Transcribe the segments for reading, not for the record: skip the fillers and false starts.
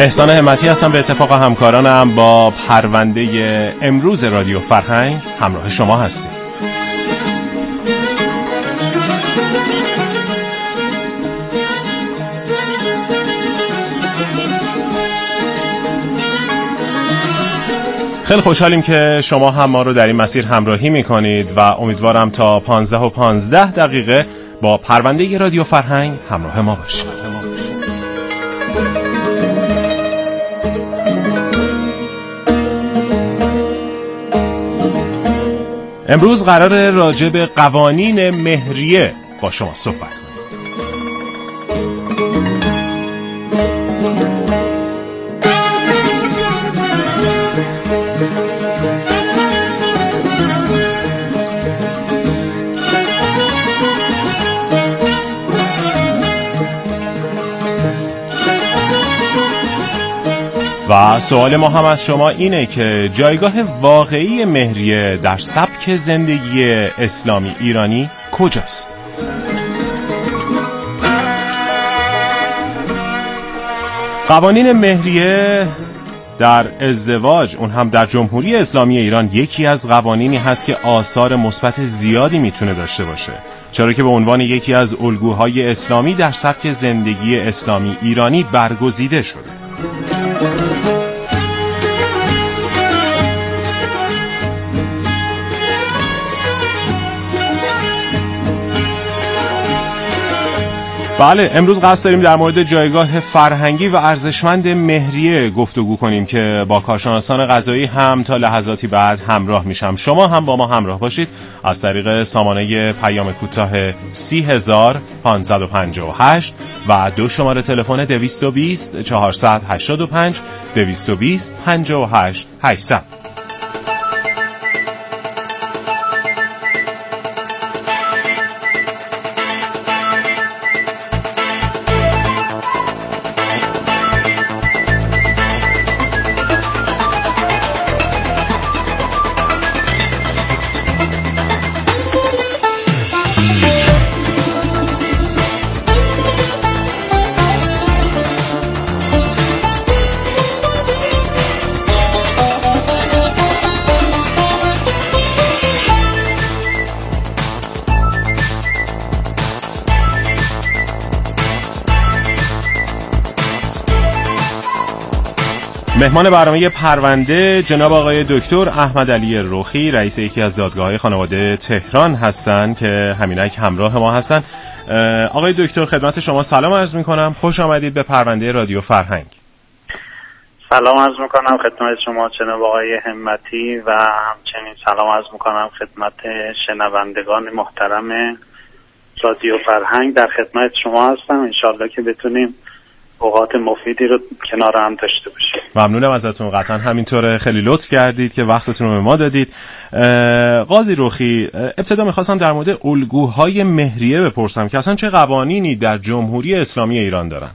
احسان همتی هستم. به اتفاق همکارانم با پرونده امروز رادیو فرهنگ همراه شما هستیم. خیلی خوشحالیم که شما هم ما رو در این مسیر همراهی میکنید و امیدوارم تا 15:15 با پرونده رادیو فرهنگ همراه ما باشید. امروز قرار راجع به قوانین مهریه با شما صحبت کنیم. و سوال ما هم از شما اینه که جایگاه واقعی مهریه در سبک زندگی اسلامی ایرانی کجاست؟ قوانین مهریه در ازدواج، اون هم در جمهوری اسلامی ایران، یکی از قوانینی هست که آثار مثبت زیادی میتونه داشته باشه، چرا که به عنوان یکی از الگوهای اسلامی در سبک زندگی اسلامی ایرانی برگزیده شده. بله، امروز قصد داریم در مورد جایگاه فرهنگی و ارزشمند مهریه گفتگو کنیم که با کارشناسان قضایی هم تا لحظاتی بعد همراه میشم. شما هم با ما همراه باشید از طریق سامانه پیام کوتاه 30558 و 2 شماره تلفن 220 485 220 58 800. مهمان برنامه پرونده جناب آقای دکتر احمد علی رخی، رئیس یکی از دادگاه‌های خانواده تهران هستند که همینک همراه ما هستند. آقای دکتر خدمت شما سلام عرض می‌کنم. خوش آمدید به پرونده رادیو فرهنگ. سلام عرض می‌کنم خدمت شما جناب آقای همتی و همچنین سلام عرض می‌کنم خدمت شنوندگان محترم رادیو فرهنگ. در خدمت شما هستم، انشالله که بتونیم اوقات مفیدی رو کنار هم داشته باشیم. ممنونم ازتون، قطعا همینطوره. خیلی لطف کردید که وقتتون رو به ما دادید. قاضی رخی، ابتدا میخواستم در مورد الگوهای مهریه بپرسم که اصلا چه قوانینی در جمهوری اسلامی ایران دارن؟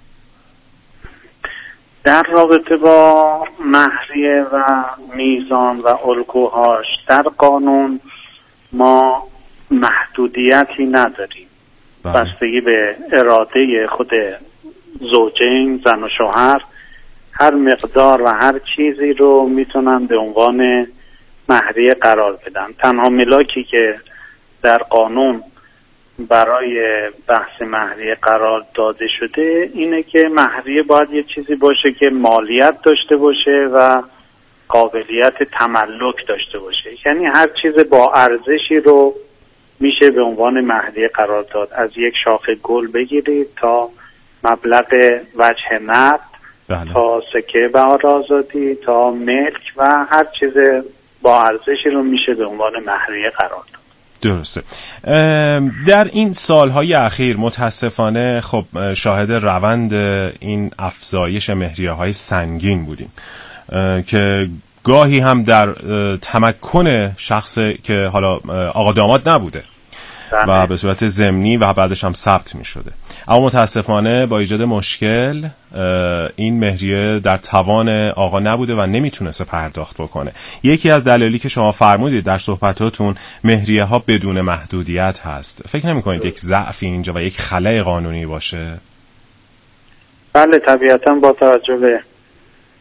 در رابطه با مهریه و میزان و الگوهاش در قانون ما محدودیتی نداریم. بستگی به اراده خود زوجین، زن و شوهر، هر مقدار و هر چیزی رو میتونن به عنوان مهریه قرار بدن. تنها ملاکی که در قانون برای بحث مهریه قرار داده شده اینه که مهریه باید یه چیزی باشه که مالیت داشته باشه و قابلیت تملک داشته باشه، یعنی هر چیز با ارزشی رو میشه به عنوان مهریه قرار داد، از یک شاخه گل بگیرید تا مبلغ وجه نقد، تا سکه بهار آزادی، تا ملک و هر چیز با ارزشی رو میشه به عنوان مهریه قرار داد. درسته. در این سالهای اخیر متاسفانه خب شاهد روند این افزایش مهریه‌های سنگین بودیم که گاهی هم در تمکن شخص که حالا آقا داماد نبوده و به صورت ضمنی و بعدش هم ثبت می شده. اما متاسفانه با ایجاد مشکل این مهریه در توان آقا نبوده و نمیتونسته پرداخت بکنه. یکی از دلایلی که شما فرمودید در صحبتاتون مهریه ها بدون محدودیت هست، فکر نمی کنید یک ضعفی اینجا و یک خلأ قانونی باشه؟ بله، طبیعتا با توجه به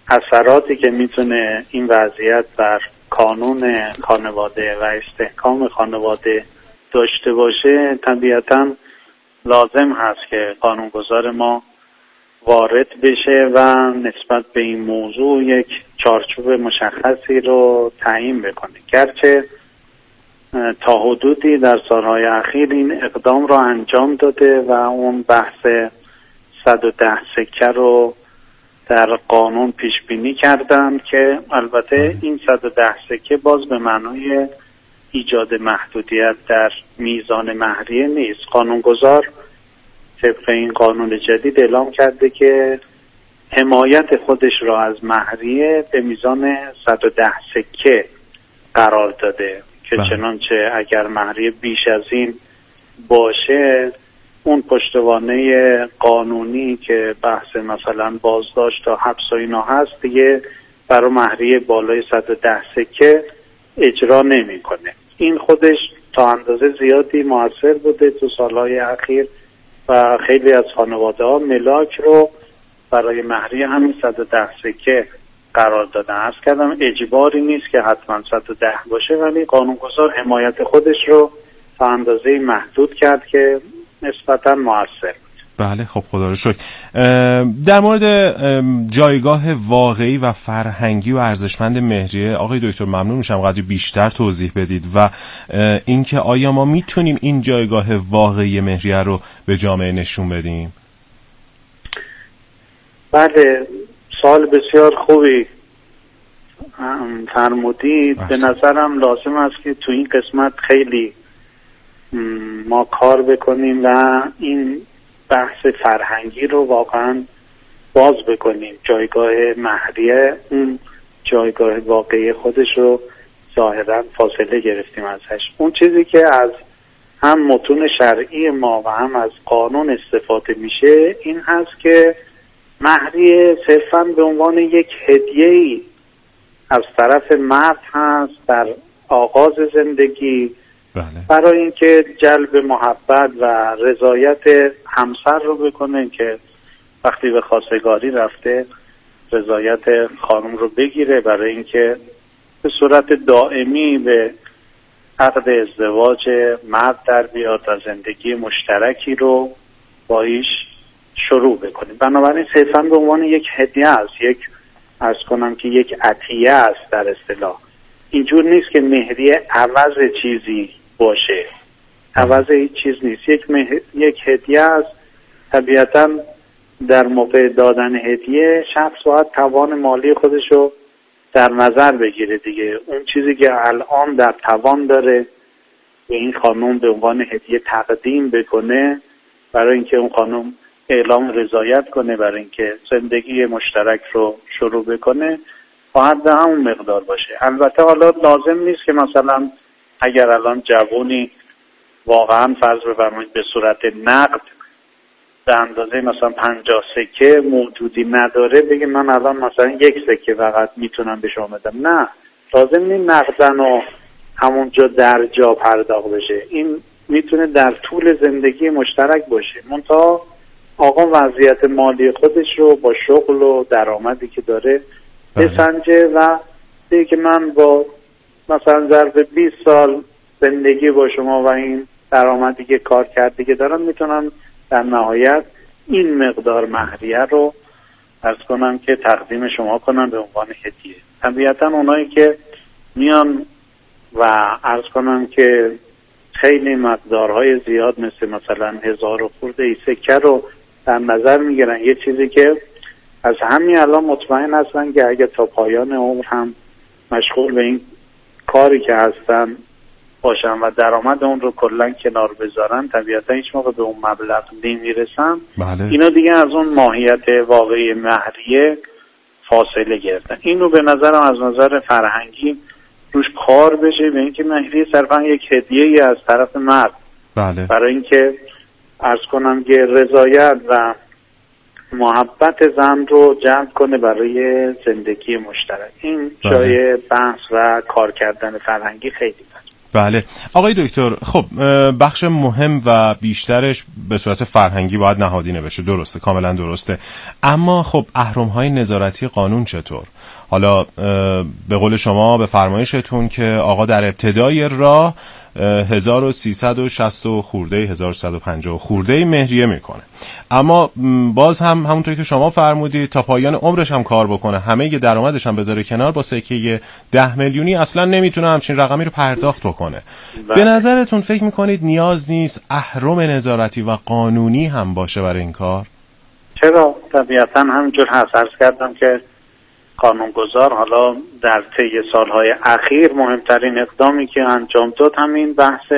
اثراتی که میتونه این وضعیت بر کانون خانواده و استحکام خانواده داشته باشه، طبیعتاً لازم هست که قانونگذار ما وارد بشه و نسبت به این موضوع یک چارچوب مشخصی رو تعیین بکنه. گرچه تا حدودی در سالهای اخیر این اقدام رو انجام داده و اون بحث 110 سکه رو در قانون پیش بینی کردن که البته این 110 سکه باز به معنای ایجاد محدودیت در میزان مهریه نیست. قانونگذار طبق این قانون جدید اعلام کرده که حمایت خودش را از مهریه به میزان 110 سکه قرار داده که چنانچه اگر مهریه بیش از این باشه، اون پشتوانه قانونی که بحث مثلا بازداشت تا حبس و اینا هست دیگه برای مهریه بالای 110 سکه اجرا نمیکنه. این خودش تا اندازه زیادی موثر بوده تو سالهای اخیر و خیلی از خانواده ها ملاک رو برای مهریه همین 110 سکه قرار دادن. عرض کردم اجباری نیست که حتما 110 باشه، ولی قانونگذار حمایت خودش رو تا اندازه محدود کرد که نسبتا موثر بود. بله خب خدا رو شکر. در مورد جایگاه واقعی و فرهنگی و ارزشمند مهریه آقای دکتر ممنون میشم قدری بیشتر توضیح بدید و اینکه آیا ما میتونیم این جایگاه واقعی مهریه رو به جامعه نشون بدیم؟ بله، سوال بسیار خوبی فرمودید. به نظرم لازم است که تو این قسمت خیلی ما کار بکنیم و این بحث فرهنگی رو واقعا باز بکنیم. جایگاه مهریه اون جایگاه واقعی خودش رو ظاهرا فاصله گرفتیم ازش. اون چیزی که از هم متون شرعی ما و هم از قانون استفاده میشه این هست که مهریه صرفاً به عنوان یک هدیه‌ای از طرف مرد هست در آغاز زندگی، برای اینکه جلب محبت و رضایت همسر رو بکنه که وقتی به خواستگاری رفته رضایت خانم رو بگیره، برای اینکه به صورت دائمی به عقد ازدواج مرد در بیاد و زندگی مشترکی رو با ایش شروع بکنه. بنابراین صرفاً به عنوان یک هدیه است، یک عرض کنم که یک عطیه است در اصطلاح. اینجور نیست که مهریه عوض چیزی باشه، عوض هیچ چیز نیست، یک هدیه است. طبیعتاً در موقع دادن هدیه شخص باید توان مالی خودش رو در نظر بگیره دیگه. اون چیزی که الان در توان داره به این خانم به عنوان هدیه تقدیم بکنه برای اینکه اون خانم اعلام رضایت کنه برای اینکه زندگی مشترک رو شروع بکنه، باید به همون مقدار باشه. البته حالا لازم نیست که مثلا اگر الان جوونی واقعا فرض بفرمایید به صورت نقد به اندازه مثلا 50 سکه موجودی نداره بگه من الان مثلا 1 سکه فقط میتونم به شما بدم. نه، لازم نیست نقدن و همونجا در جا پرداخت بشه. این میتونه در طول زندگی مشترک باشه. منتها آقا وضعیت مالی خودش رو با شغل و درآمدی که داره بسنجه و بگه که من با مثلا ظرف 20 سال زندگی با شما و این درآمدی که کار کردی که دارم میتونم در نهایت این مقدار مهریه رو عرض کنم که تقدیم شما کنم به عنوان هدیه. طبیعتا اونایی که میان و عرض کنم که خیلی مقدارهای زیاد مثلا 1000 خورده سکه رو در نظر میگیرن، یه چیزی که از همین الان مطمئن هستن که اگه تا پایان عمر هم مشغول به این کاری که هستن باشن و درآمد اون رو کلا کنار بذارن، طبیعتا هیچ موقع به اون مبلغ نمیرسن. اینا دیگه از اون ماهیت واقعی مهریه فاصله گرفتن. اینو به نظرم از نظر فرهنگی روش کار بشه، به اینکه مهریه صرفا یک هدیه‌ای از طرف مرد برای اینکه عرض کنم که رضایت و محبت زن رو جلب کنه برای زندگی مشترک. این جای بحث و کار کردن فرهنگی خیلی بله آقای دکتر، خب بخش مهم و بیشترش به صورت فرهنگی باید نهادینه بشه، درسته، کاملا درسته، اما خب اهرم‌های نظارتی قانون چطور؟ حالا به قول شما، به فرمایشتون که آقا در ابتدای راه 1360 خورده 1150 خورده مهریه میکنه، اما باز هم همونطوری که شما فرمودید تا پایان عمرش هم کار بکنه، همه ی درآمدش هم بذاره کنار، با سکه 10 میلیونی اصلا نمیتونه همچین رقمی رو پرداخت بکنه. به نظرتون فکر میکنید نیاز نیست اهرم نظارتی و قانونی هم باشه برای این کار؟ چرا؟ طبیعتا همینجور عرض کردم که قانونگذار حالا در طی سالهای اخیر مهمترین اقدامی که انجام داد همین بحث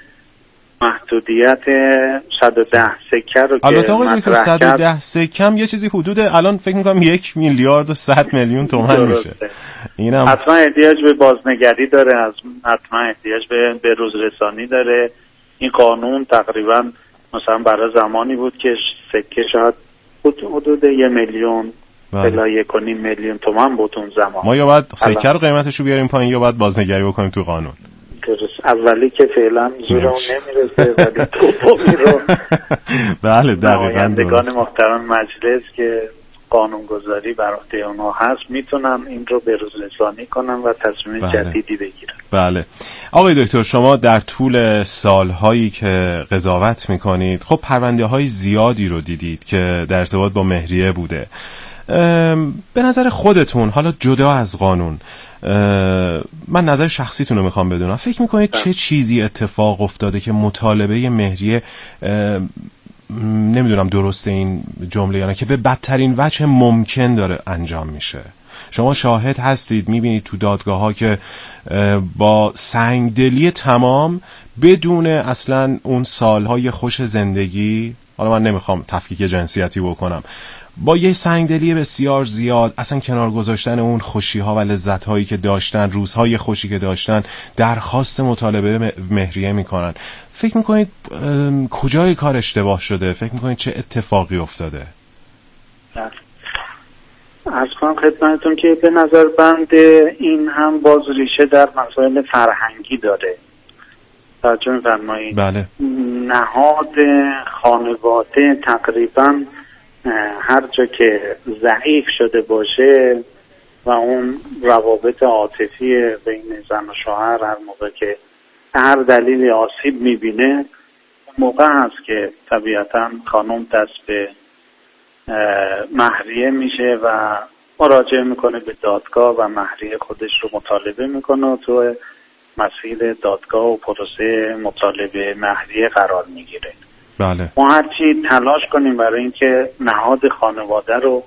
محدودیت 110 سکه رو که البته آقای دکتر 110 سکه یه چیزی حدود الان فکر می‌کنم 1 میلیارد و 100 میلیون تومان میشه. اینم حتما احتیاج به بازنگری داره، حتما احتیاج به روزرسانی داره. این قانون تقریبا مثلا برای زمانی بود که سکه شاید حدود 1 میلیون الا 1.5 میلیون تومان بود اون زمان. ما یا باید سکه رو قیمتش رو بیاریم پایین یا باید بازنگری بکنیم تو قانون. اولی که فعلا زورمون نمیرسه ولی دومی رو بله دقیقاً نمایندگان محترم مجلس که قانونگذاری بر عهده اونها هست میتونن این رو به روز رسانی کنن و تصمیم جدیدی بگیرن. بله آقای دکتر، شما در طول سالهایی که قضاوت میکنید خب پرونده های زیادی رو دیدید که در ارتباط با مهریه بوده. به نظر خودتون، حالا جدا از قانون، من نظر شخصیتون رو میخوام بدونم، فکر میکنید چه چیزی اتفاق افتاده که مطالبه مهریه، نمیدونم درسته این جمله یا نه، که به بدترین وجه ممکن داره انجام میشه؟ شما شاهد هستید، میبینید تو دادگاه ها که با سنگدلی تمام، بدون اصلا اون سالهای خوش زندگی، حالا من نمیخوام تفکیک جنسیتی بکنم، با یه سنگدلی بسیار زیاد اصلا کنار گذاشتن اون خوشی‌ها و لذت‌هایی که داشتن، روزهای خوشی که داشتن، درخواست مطالبه مهریه میکنن. فکر میکنید کجای کار اشتباه شده؟ فکر میکنید چه اتفاقی افتاده؟ عرض کنم خدمتتون که به نظر بند این هم باز ریشه در مسائل فرهنگی داره. توجه می‌فرمایید؟ بله. نهاد خانواده تقریباً هر جا که ضعیف شده باشه و اون روابط عاطفی بین زن و شوهر هر موقع که هر دلیلی آسیب میبینه، موقع هست که طبیعتا خانم دست به مهریه میشه و مراجعه میکنه به دادگاه و مهریه خودش رو مطالبه میکنه و تو مسیر دادگاه و پروسه مطالبه مهریه قرار میگیره. بله. ما هرچی تلاش کنیم برای اینکه نهاد خانواده رو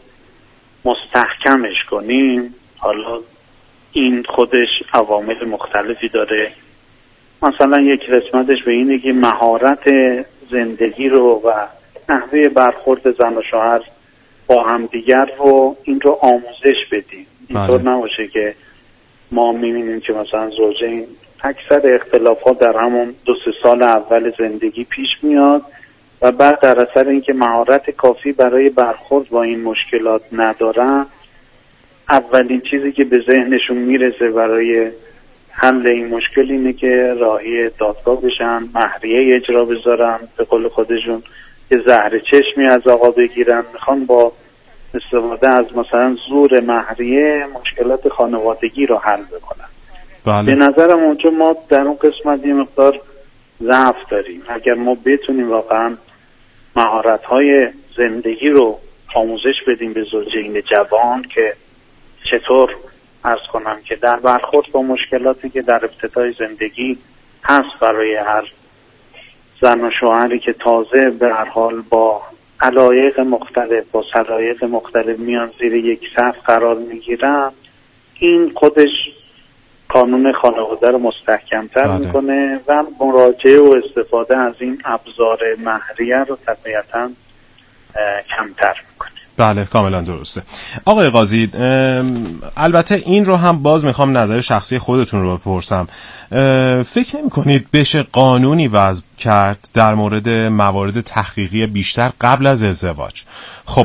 مستحکمش کنیم، حالا این خودش عوامل مختلفی داره. مثلا یک قسمتش به اینه که مهارت زندگی رو و نحوه برخورد زن و شوهر با همدیگر رو این رو آموزش بدیم. اینطور نباشه که ما می‌بینیم که مثلا زوجین اکثر اختلافات در همون 2-3 سال اول زندگی پیش میاد و بعد در اثر اینکه مهارت کافی برای برخورد با این مشکلات ندارن، اولین چیزی که به ذهنشون میرسه برای حل این مشکل اینه که راهی دادگاه بشن، مهریه اجرا بذارن، به قول خودشون یه زهر چشمی از آقا بگیرن، میخوان با استفاده از مثلا زور مهریه مشکلات خانوادگی رو حل بکنن. بله. به نظرم اونجا ما در اون قسمت یه مقدار ضعف داریم. اگر ما بتونیم واقعا مهارت‌های زندگی رو آموزش بدیم به زوجین جوان که چطور عرض کنم که در برخورد با مشکلاتی که در ابتدای زندگی هست برای هر زن و شوهری که تازه به هر حال با علایق مختلف، با سلایق مختلف میان زیر یک سقف قرار میگیرن، این خودش قانون خانواده رو مستحکم‌تر میکنه و مراجعه و استفاده از این ابزار مهریه رو طبیعتاً کمتر میکنه. بله کاملا درسته. آقای قاضی، البته این رو هم باز میخوام نظر شخصی خودتون رو بپرسم، فکر نمی کنید بشه قانونی وضع کرد در مورد موارد تحقیقی بیشتر قبل از ازدواج؟ خب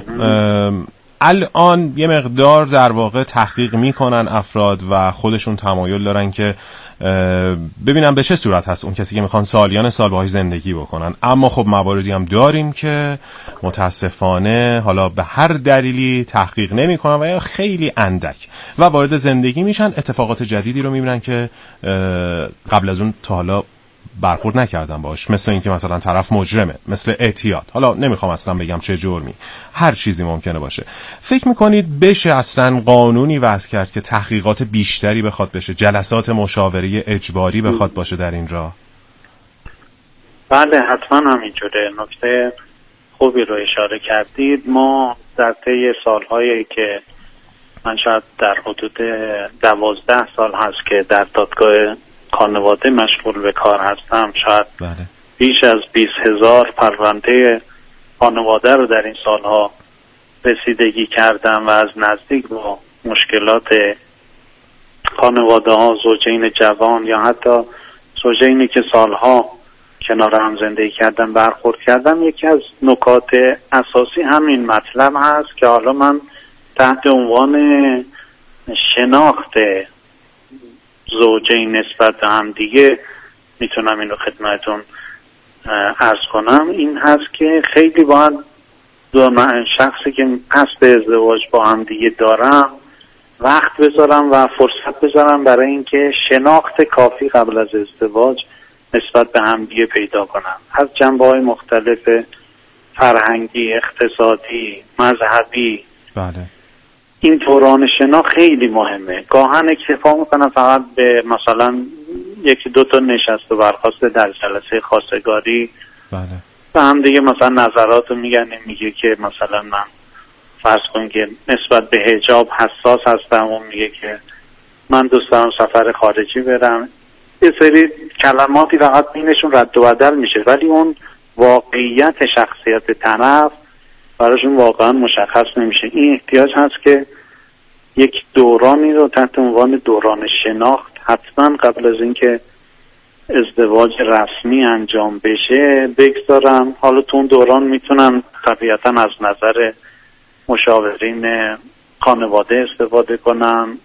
الان یه مقدار در واقع تحقیق میکنن افراد و خودشون تمایل دارن که ببینم به چه صورت هست اون کسی که میخوان سالیان سال باهاش زندگی بکنن. اما خب مواردی هم داریم که متاسفانه حالا به هر دلیلی تحقیق نمیکنن و یا خیلی اندک و وارد زندگی میشن، اتفاقات جدیدی رو میبینن که قبل از اون تا حالا برخورد نکردم باش، مثل اینکه مثلا طرف مجرمه، مثل اعتیاد، حالا نمیخوام اصلا بگم چه جرمی، هر چیزی ممکنه باشه. فکر میکنید بشه اصلا قانونی وضع کرد که تحقیقات بیشتری بخواد بشه، جلسات مشاوره اجباری بخواد باشه در این راه؟ بله حتما همینجوره. نکته خوبی رو اشاره کردید. ما در طی سالهایی که من شاید در حدود 12 سال هست که در دادگاه خانواده مشغول به کار هستم، شاید بیش از 20,000 پرونده خانواده رو در این سالها رسیدگی کردم و از نزدیک با مشکلات خانواده ها، زوجین جوان یا حتی زوجینی که سالها کنار هم زندگی کردن برخورد کردم. یکی از نکات اساسی همین مطلب هست که حالا من تحت عنوان شناخت زوجین نسبت به هم دیگه میتونم اینو خدمتون عرض کنم. این هست که خیلی باید شخصی که قصد ازدواج با هم دیگه دارم وقت بذارم و فرصت بذارم برای اینکه شناخت کافی قبل از ازدواج نسبت به هم دیگه پیدا کنم، از جنبه‌های مختلف فرهنگی، اقتصادی، مذهبی. بله. این دوران شناخت خیلی مهمه. گاهن اکتفا میکنم فقط به مثلا یکی دو تا نشست و برخاست در جلسه خواستگاری. بله. و هم دیگه مثلا نظرات رو میگه که مثلا من فرض کن که نسبت به حجاب حساس هستم، اون میگه که من دوست دارم سفر خارجی برم. یه سری کلماتی فقط بینشون رد و بدل میشه، ولی اون واقعیت شخصیت طرف براشون واقعا مشخص نمیشه. این احتیاج هست که یک دورانی رو تحت عنوان دوران شناخت حتما قبل از اینکه ازدواج رسمی انجام بشه بگذارم. حالا تو اون دوران میتونم طبیعتا از نظر مشاورین خانواده استفاده کنم.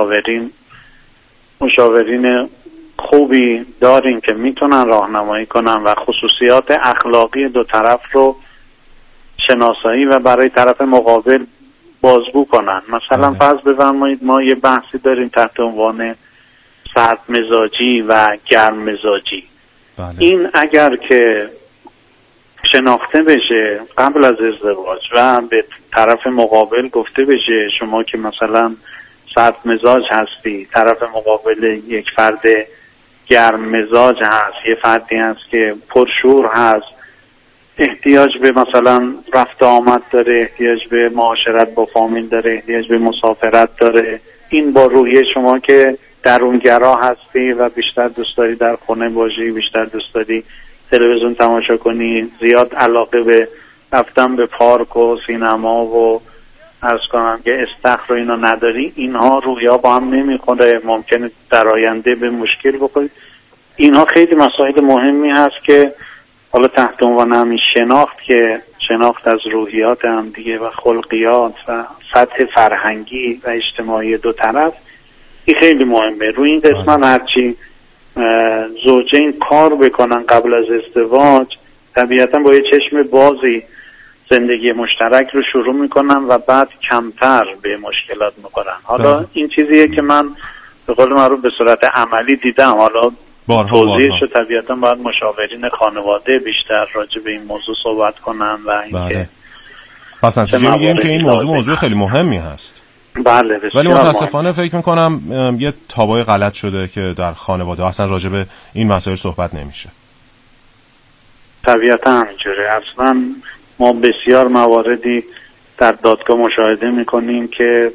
مشاورین خوبی داریم که میتونن راهنمایی کنن و خصوصیات اخلاقی دو طرف رو شناسایی و برای طرف مقابل بازگو کنن. مثلا فرض بفرمایید ما یه بحثی داریم تحت عنوان سرد مزاجی و گرم مزاجی. این اگر که شناخته بشه قبل از ازدواج و به طرف مقابل گفته بشه شما که مثلا سرد مزاج هستی، طرف مقابل یک فرد گرم مزاج هست، یه فردی هست که پرشور هست، احتیاج به مثلا رفت آمد داره، احتیاج به معاشرت با فامیل داره، احتیاج به مسافرت داره. این با روحیه شما که درونگرا هستی و بیشتر دوست داری در خونه باشی، بیشتر دوست داری تلویزیون تماشا کنی، زیاد علاقه به رفتن به پارک و سینما و عرض کنم که استخر و اینا نداری، اینها رویا با هم نمیخوره، ممکنه در آینده به مشکل بخورید. اینها خیلی مسائل مهمی هست که حالا تحت عنوان همین شناخت، که شناخت از روحیات هم دیگه و خلقیات و سطح فرهنگی و اجتماعی دو طرف، این خیلی مهمه. روی این قسمت هرچی زوجین کار بکنن قبل از ازدواج، طبیعتا با یه چشم بازی زندگی مشترک رو شروع میکنن و بعد کمتر به مشکلات میخورن. حالا این چیزیه که من به قول معروف به صورت عملی دیدم. حالا توضیحش رو طبیعتا باید مشاورین خانواده بیشتر راجع به این موضوع صحبت کنن و اینکه پس نتیجه میگیم که این موضوع خیلی مهمی هست. بله. ولی متاسفانه فکر میکنم یه تابوی غلط شده که در خانواده اصلا راجع به این مسائل صحبت نمیشه. طبیعتا همینجوره. اصلا ما بسیار مواردی در دادگاه مشاهده میکنیم که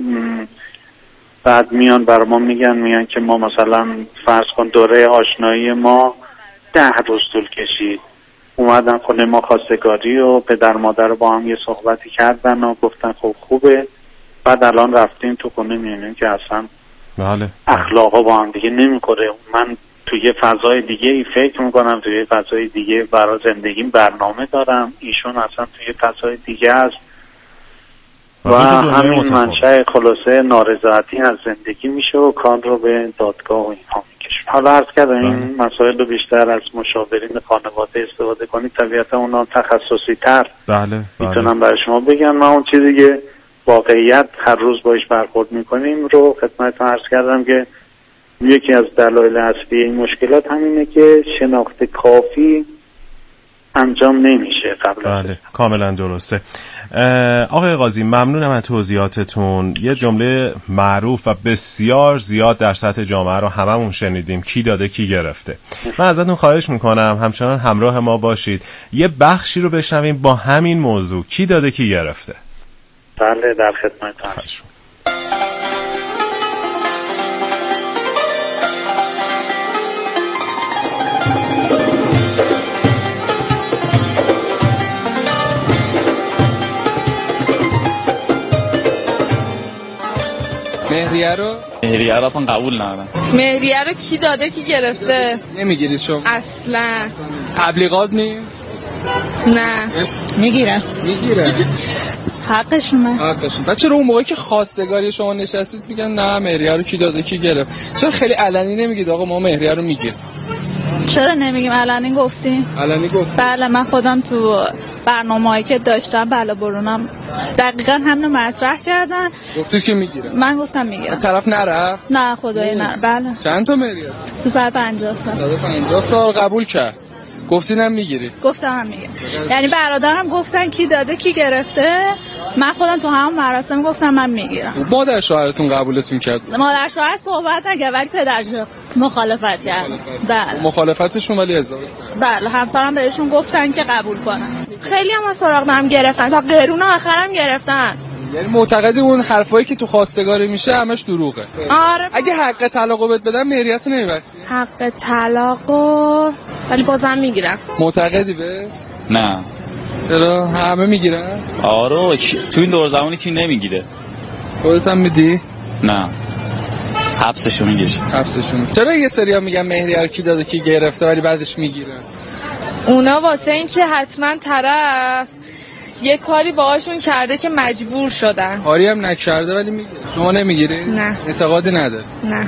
بعد میان بر ما میگن که ما مثلا فرض کن دوره آشنایی ما 10 روز طول کشید، اومدن خونه ما خواستگاری و پدر مادر با هم یه صحبتی کردن و گفتن خب خوبه، بعد الان رفتیم تو خونه میبینیم که اصلا اخلاقا با هم دیگه نمیخوره. من توی یه فضای دیگه ای فکر میکنم، توی یه فضای دیگه برای زندگیم برنامه دارم، ایشون اصلا توی فضای دیگه است و همین منشأ خلاصه نارضایتی از زندگی میشه و کار رو به دادگاه و اینها میگیره. حالا عرض کردم این مسائل رو بیشتر از مشاورین خانواده استفاده کنید، طبیعتا اونا تخصصی تر میتونم برای شما بگم. من اون چیزی که واقعیت هر روز باش برخورد میکنیم رو خدمتتون عرض کردم که یکی از دلایل اصلی این مشکلات همینه که شناخت کافی انجام نمیشه قبل. بله کاملا درسته. آقای قاضی ممنونم از توضیحاتتون. یه جمله معروف و بسیار زیاد در سطح جامعه رو هممون شنیدیم، کی داده کی گرفته. من ازتون خواهش میکنم همچنان همراه ما باشید، یه بخشی رو بشنویم با همین موضوع، کی داده کی گرفته. بله در خدمتتون. مهریه رو اصلا قبول ندارم. مهریه رو کی داده کی گرفته؟ نمیگیرید شما؟ اصلا. تبلیغات نیست؟ نه. میگیره حقشونه. بچه رو اون موقعی که خواستگاری شما نشستید میگن نه مهریه رو کی داده کی گرفت، چرا خیلی علنی نمیگید آقا ما مهریه رو میگیریم؟ چرا نمیگیم؟ علنی گفتیم. بله من خودم تو برنامه‌ای که داشتم بالا برونم دقیقاً همینو مطرح کردن. گفتید که میگیرم؟ من گفتم میگیرم. طرف نرفت؟ نه خدایی نه. بله. چند تا مهریه؟ 350 تا. 350 تا قبول کرد. گفتینم میگیری؟ گفتم میگیرم. یعنی برادرم گفتن کی داده کی گرفته، من خودم تو همون مراسم گفتم من میگیرم. مادر شوهرتون قبولتون کرد؟ مادر شوهر صحبت نکرد ولی پدر مخالفت کرد. بله. مخالفتشون ولی ازدواج کرد. بله همسرم بهشون گفتن که قبول کنن. خیلی هم از سراغم گرفتن تا قرون آخرم گرفتن. یعنی معتقدی اون حرفایی که تو خواستگاری میشه همش دروغه؟ آره. اگه حق طلاقو بهت بدن مهریه‌تو نمیبخشی؟ حق طلاقو ولی بازم میگیرم. معتقدی بهش؟ نه. چرا همه میگیرن؟ آره تو این دور زمانی کی نمیگیره. خودت هم میدی؟ نه. حبسشو میگیره. چرا یه سریا میگن مهریه رو کی داده کی گرفته ولی بعدش میگیرن؟ اونا واسه این که حتما طرف یه کاری باهاشون کرده که مجبور شدن. کاری هم نکرده ولی میگیره. شما نمیگیری؟ نه. اعتقادی نداری؟ نه.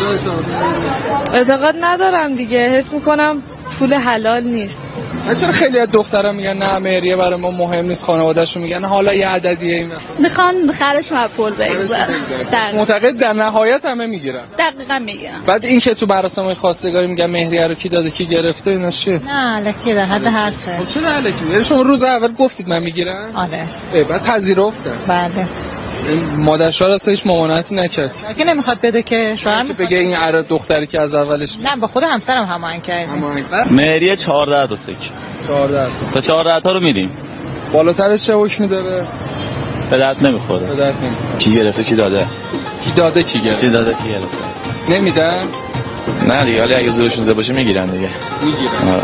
اعتقاد ندارم دیگه، حس میکنم پول حلال نیست. چرا خیلی از دخترها میگن نه مهریه برای ما مهم نیست، خانواده‌شون میگن حالا یه عددیه این مثلا میخوان خرش مپول بگذارن. معتقد در نهایت همه میگیرن. دقیقاً میگیرن. بعد این که تو مراسم خواستگاری میگن مهریه رو کی داده کی گرفته اینا چیه؟ نه الکی در حد حرفه. خب چرا الکی؟ یعنی شما روز اول گفتید من میگیرم؟ آره. بعد پذیرفتن. بله. مادر شوهر اصلا هیچ ممانعتی نکرد. که نمیخواد بده که شوهر بگه این عرض دختری که از اولش نه با خود همسرم هماهنگ کردیم. مهریه 14 تا سکه. 14 تا 14 تا رو میدیم. بالاترش چه حکمی داره؟ به درد نمیخوره. کی گرفته کی داده؟ کی داده کی گرفته؟ نمیدن؟ نه دیگه، ولی اگه زورشون زده باشه میگیرن دیگه. میگیرن.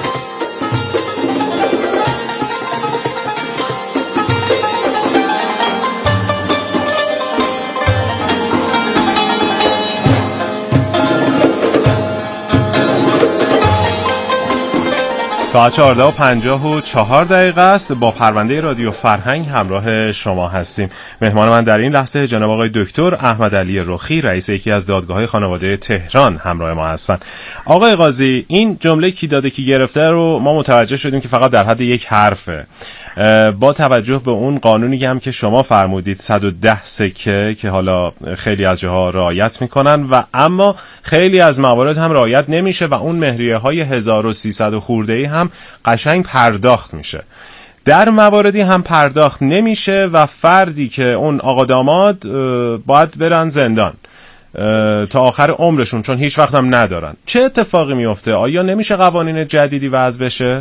ساعت 14:54 است. با پرونده رادیو فرهنگ همراه شما هستیم. مهمان من در این لحظه جناب آقای دکتر احمد علی رخی، رئیس یکی از دادگاه‌های خانواده تهران همراه ما هستن. آقای قاضی، این جمله کی داده کی گرفته رو ما متوجه شدیم که فقط در حد یک حرفه. با توجه به اون قانونی هم که شما فرمودید 110 سکه که حالا خیلی از جاها رعایت میکنن و اما خیلی از موارد هم رعایت نمیشه و اون مهریه های 1300 خورده‌ای هم قشنگ پرداخت میشه. در مواردی هم پرداخت نمیشه و فردی که اون آقا داماد باید برن زندان تا آخر عمرشون، چون هیچ وقت هم ندارن. چه اتفاقی میفته؟ آیا نمیشه قوانین جدیدی وضع بشه؟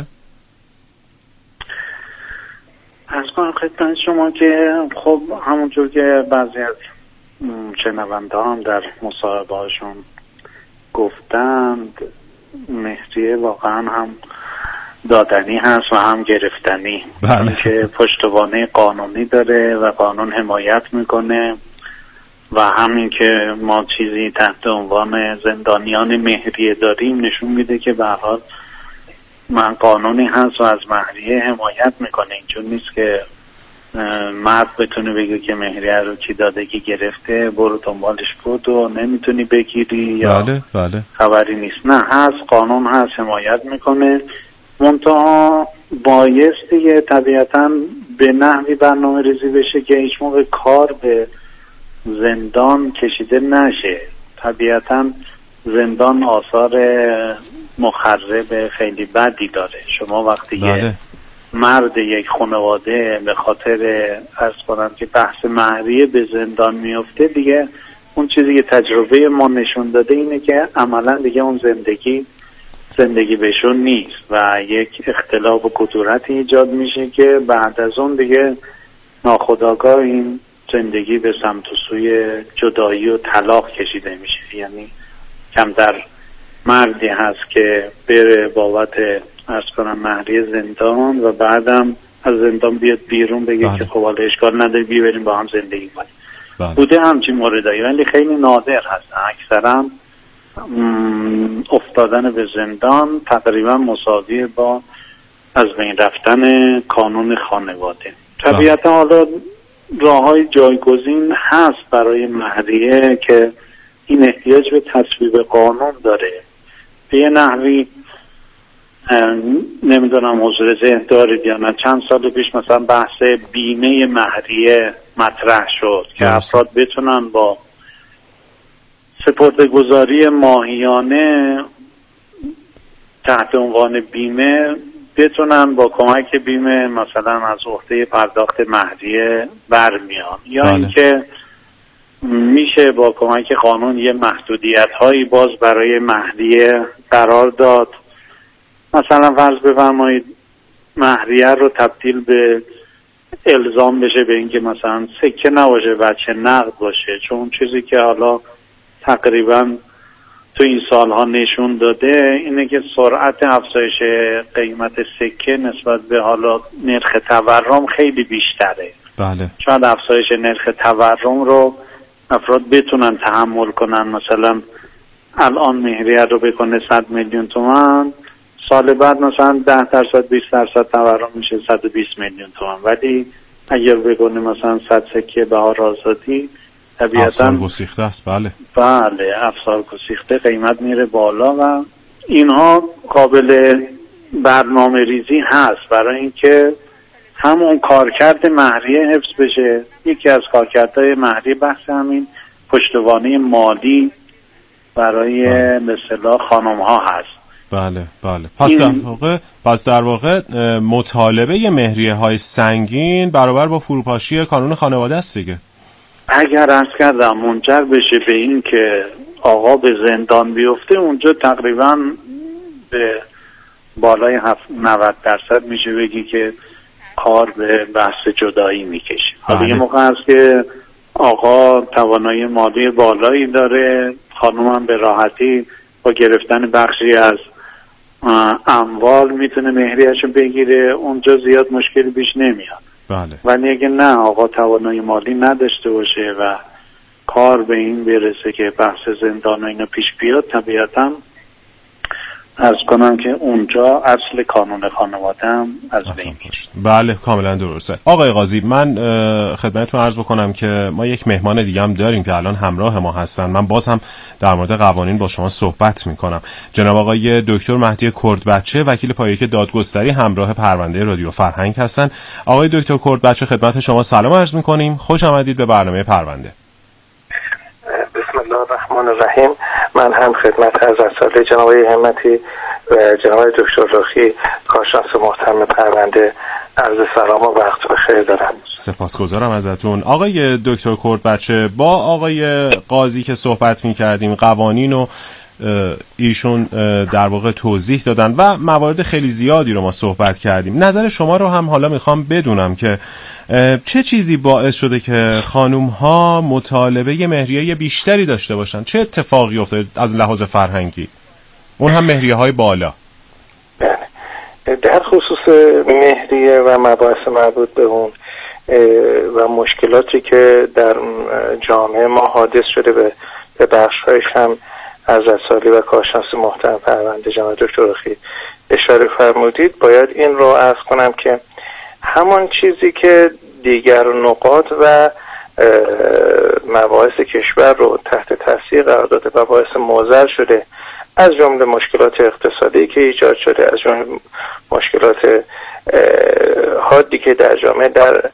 از کنم خدمت شما که خب همونجور که بعضی از شنونده هم در مصاحبه هاشون گفتند، مهریه واقعا هم دادنی هست و هم گرفتنی. بله. که پشتوانه قانونی داره و قانون حمایت میکنه و همین که ما چیزی تحت عنوان زندانیان مهریه داریم نشون میده که به هر حال من قانونی هست و از مهریه حمایت میکنه. اینجور نیست که مرد بتونه بگه که مهریه رو کی داده کی گرفته، برو دنبالش بود و نمیتونی بگیری یا بله. خبری نیست. نه، هست، قانون هست، حمایت میکنه. منتها بایست دیگه طبیعتا به نحوی برنامه ریزی بشه که هیچ موقع کار به زندان کشیده نشه. طبیعتا زندان آثار مخرب خیلی بدی داره. شما وقتی یه مرد یک خانواده به خاطر عرض کنم که بحث مهریه به زندان میفته، دیگه اون چیزی که تجربه ما نشون داده اینه که عملا دیگه اون زندگی بهشون نیست و یک اختلاف و کدورتی ایجاد میشه که بعد از اون دیگه ناخودآگاه این زندگی به سمت و سوی جدایی و طلاق کشیده میشه. یعنی کمتر مردی هست که بره بابت عرض کنم مهریه زندان و بعدم از زندان بیاد بیرون بگه که خب حالا اشکال نداره بریم با هم زندگی کنیم. بوده همچین موردایی ولی خیلی نادر هست. اکثرا افتادن به زندان تقریبا مساوی با از بین رفتن کانون خانواده. طبیعتا حالا راههای جایگزین هست برای مهریه که این احتیاج به تصویب قانون داره. به یه نحوی نمیدونم حضور ذهن دارید یا نه، چند سال پیش مثلا بحث بیمه مهریه مطرح شد که افراد بتونن با سپرده‌گذاری ماهیانه تحت عنوان بیمه بتونن با کمک بیمه مثلا از عهده پرداخت مهریه برمیان، یا اینکه میشه با کمک قانون یه محدودیت هایی باز برای مهریه قرار داد. مثلا فرض بفرمایید مهریه رو تبدیل به الزام بشه به اینکه مثلا سکه نباشه بچه نقد باشه، چون چیزی که حالا تقریبا تو این سالها نشون داده اینه که سرعت افزایش قیمت سکه نسبت به حالا نرخ تورم خیلی بیشتره. بله. شاید افزایش نرخ تورم رو افراد بتونن تحمل کنن. مثلا الان مهریه رو بکنه 100 میلیون تومان، سال بعد مثلا 10% 20% تورم میشه 120 میلیون تومان. ولی اگر بکنه مثلا 100 سکه بهار آزادی، طبیعتا افزار گسیخته است. بله افزار گسیخته، قیمت میره بالا و اینها قابل برنامه ریزی هست برای اینکه همون کارکرد مهریه حفظ بشه. یکی از کارکردهای مهریه بحث همین پشتوانه مالی برای به اصطلاح خانم ها هست. بله. پس در واقع مطالبه مهریه های سنگین برابر با فروپاشی کانون خانواده است دیگه. اگر عرض کردم منجر بشه به این که آقا به زندان بیفته، اونجا تقریبا به بالای 90% میشه بگی که کار به بحث جدایی میکشه. حالا یه موقع هست که آقا توانایی مالی بالایی داره، خانم هم به راحتی با گرفتن بخشی از اموال میتونه مهریه‌شو بگیره، اونجا زیاد مشکلی پیش نمیاد. بله. ولی اگه نه آقا توانایی مالی نداشته باشه و کار به این برسه که بحث زندان و اینا پیش بیاد، طبیعتا عرض کنم که اونجا اصل کانون خانواده هم از بین میره. بله کاملا درسته. آقای قاضی، من خدمتتون عرض بکنم که ما یک مهمان دیگه هم داریم که الان همراه ما هستن. من باز هم در مورد قوانین با شما صحبت میکنم. جناب آقای دکتر مهدی کردبچه، وکیل پایه‌ای دادگستری، همراه پرونده رادیو فرهنگ هستن. آقای دکتر کردبچه خدمت شما سلام عرض میکنیم. خوش آمدید به برنامه پرونده. بسم الله الرحمن الرحیم. من هم خدمت حضرت عالی جناب همتی و جناب دکتر راخی کارشناس محترم پرونده عرض سلام و وقت بخیر دارم. سپاسگزارم ازتون. آقای دکتر کردبچه، با آقای قاضی که صحبت می‌کردیم قوانین و ایشون در واقع توضیح دادن و موارد خیلی زیادی رو ما صحبت کردیم. نظر شما رو هم حالا میخوام بدونم که چه چیزی باعث شده که خانوم‌ها مطالبه مهریه بیشتری داشته باشن؟ چه اتفاقی افتاده از لحاظ فرهنگی؟ اون هم مهریه‌های بالا. در خصوص مهریه و مباحث مربوط به اون و مشکلاتی که در جامعه ما حادث شده به بخش‌هایش هم از رسالی و کارشناس محترم پرونده جناب دکتر راخی اشاره فرمودید، باید این رو عرض کنم که همان چیزی که دیگر نقاط و مباحث کشور رو تحت تاثیر قرار داده و باعث معضل شده، از جمله مشکلات اقتصادی که ایجاد شده، از جمله مشکلات حادی که در جامعه در